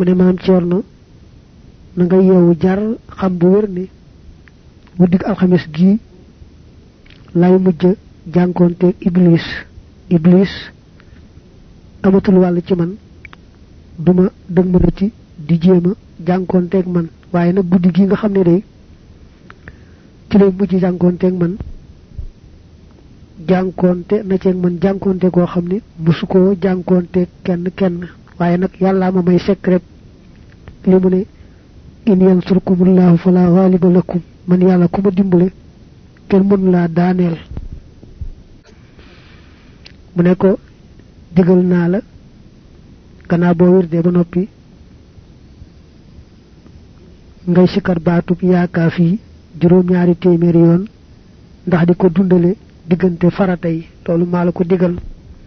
mu ne maam Cerno na nga yeewu jar xam bu wér ni guddig alxames gi lay mujj jànkoonte iblis amatul wàll ci man duma dëg mënati di jéema jànkoonteeg man waaye nag guddi gi nga xam ne day ci lay mujj jànkoonteeg man jànkoonte na ceeg man jànkoonte koo xam ne musu koo jànkoonteeg kenn waaye nag yàllaa ma may secret li mu ne in yansurkumullahu fala ghaliba lakum man yàlla ku ma dimbale kenn mënu laa daaneel mu ne ko digal naa la gannaaw boo wirdee ba noppi ngay sikar baatub yaaka fii juróom-ñaari téeméeri yoon ndax di ko dundale diggante farata yi loolu maa la ko digal